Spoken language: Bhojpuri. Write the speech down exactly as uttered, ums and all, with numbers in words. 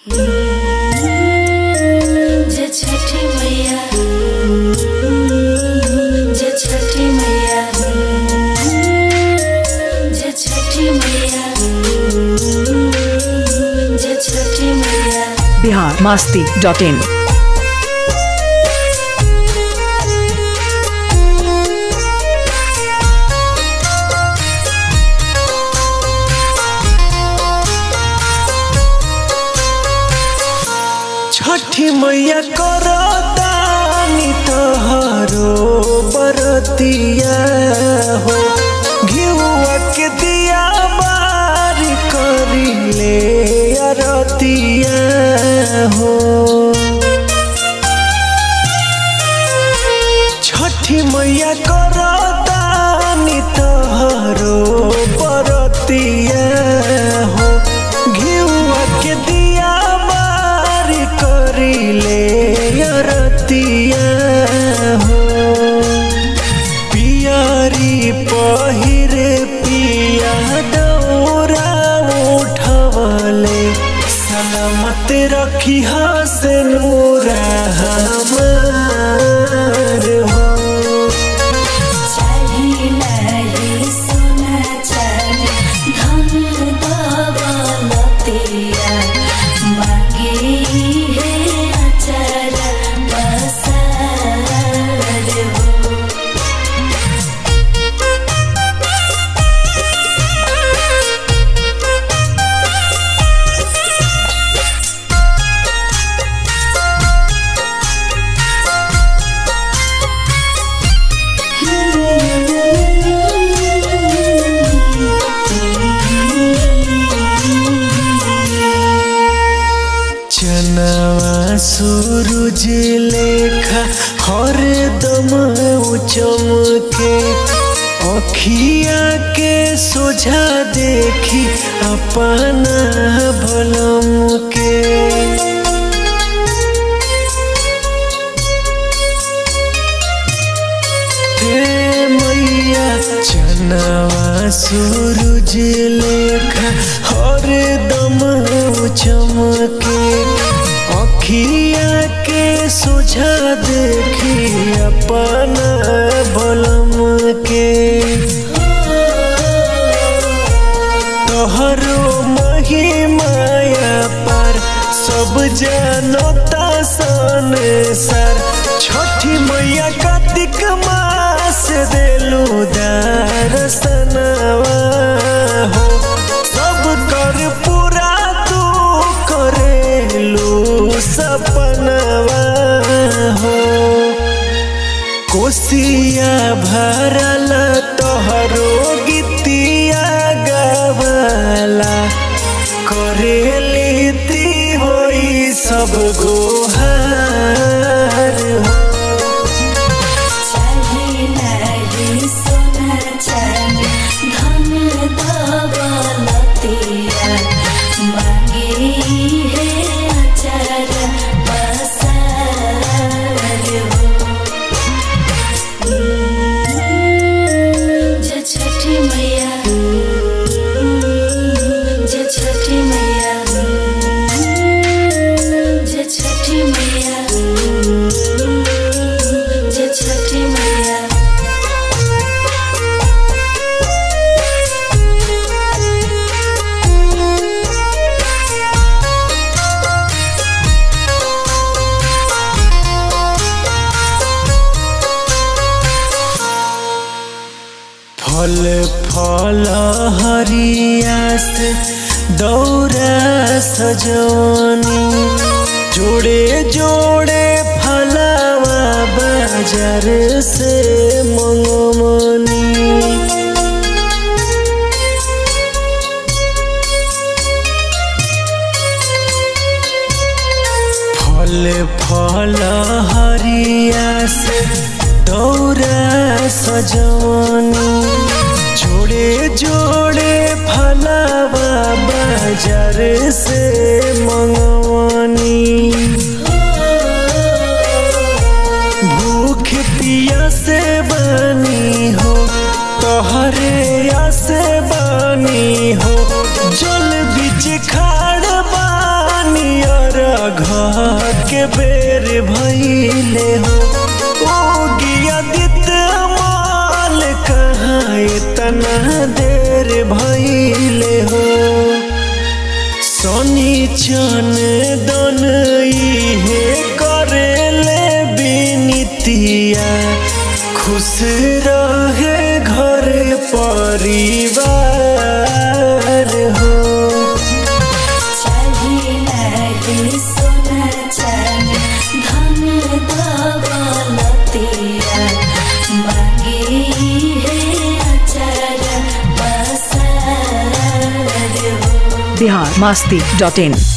जय छठी मैया, जय छठी मैया, जय छठी मैया, जय छठी मैया। बिहार मस्ती डॉट इन। छठी मैया करतानी तोहरो बरतिया हो, घिउआ के दिया बारी करिले अरतिया हो। छठी मैया करतानी तोहरो बरतिया हो, घिउआ के दिया करिले अरतिया हो। पियारी पहिरे पिया दौरा उठवले, सलामत रखी से नूरा हमार हो। सूरज लेखा हरदम चमके, अखिया के सोझा देखी अपना भलम के। हे मैया चनवा सूरज लेखा हरदम चमके, अखिया के सोझा देखी अपना बलम के। तोहरो महिमाया पर सब जानता संसार, छठी मैया कार्तिक मास देलू दर्शनवा हो। सब कर पूरा तू करेलू सपनवा हो। कोसिया भरल तोहरो गीतिया गवाला, करेली ती होई सब गोहार हो। फल फल हरिया से दौरा सजवनी, जोड़े जोड़े फलवा बाजार से मंगवनी। फल फल हरिया से दौरा सजवनी, जोड़े जोड़े फलवा बाजार से मंगवनी। भूख पिया से बनी हो, तोहरे आसे बनी हो, जल बीच खाड़ बानी के बेर भइले हो ओ गिया दित माल कहाँ इतना देर भइले हो सोनी चन दन इहे करेले बिनतिया खुश रहे घर परिवार हो सोना चांदी धन दौलतिया मांगी है अचार बसार हो। बिहार मस्ती डॉट इन।